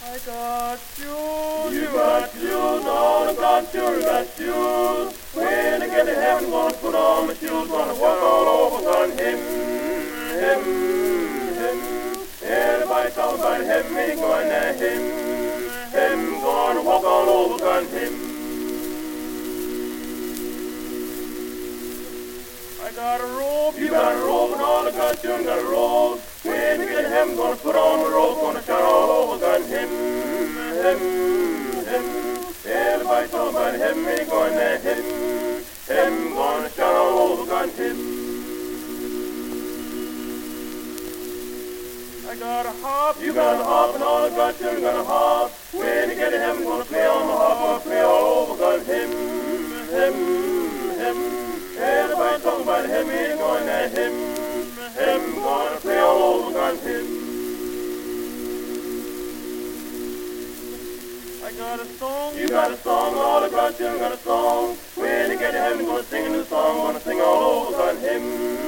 I got shoes. You got shoes on, I got shoes, got shoes. When I get to heaven, gonna put on my shoes, gonna walk all over, gonna him. Everybody talk about him, me going to him, gonna walk all over, gonna him. I got a robe. You got a robe and all I got, you got a robe. When we get him, gonna put on the robe, gonna shout all over, gun him. Everybody talk about him, me going to him, gonna shout all over, gun him. I got a harp. You got a harp and all I got, you got a harp. When we get him, gonna play on the harp, gonna play all over, gun him. Everybody talk about him, me going to him, gonna play all over, gun him. I got a song. You got a song, all I got, you got a song. When you get to heaven, gonna sing a new song, gonna sing all over, gun him.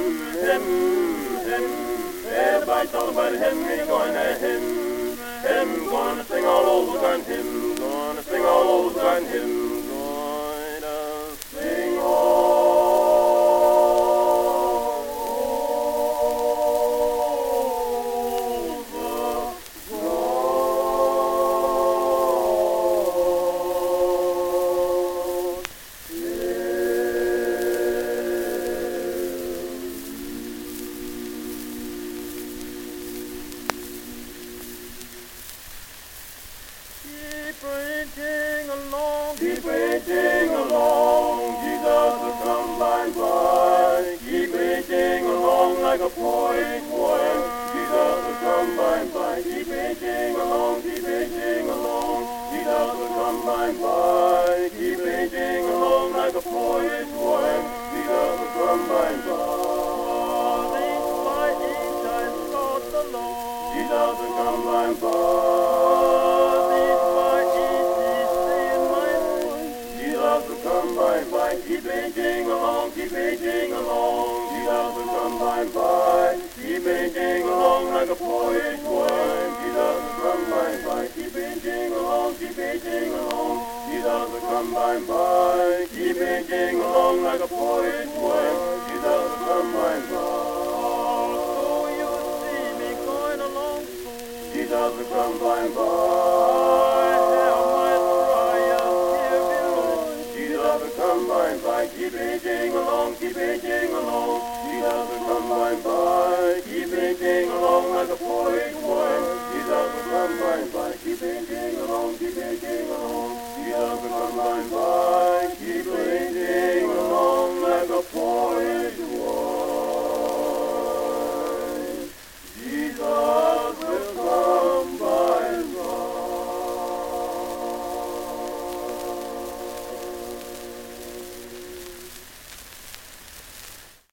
Everybody talk about him, me going to him, gonna sing all over, gun him, gonna sing all over, gun him, gonna sing all. Keep raging along, Jesus will come by and by. Keep raging along like a poet poem, Jesus will come by and by. Keep raging along, Jesus will come by and by. Keep raging along like a poet poem, Jesus will come by and by. Jesus will come by and by. Come by and by, keep raging along, Jesus will come by and by. Keep raging along like a poet poem, Jesus will come by and by. Keep raging along, Jesus will come by and by. Keep raging along like a poet poem, Jesus will come by and by. So you see me going along soon. Jesus will come by and by. Come by and by, keep raging along, Jesus will come by and by. Keep raging along like a poet poem, Jesus will come by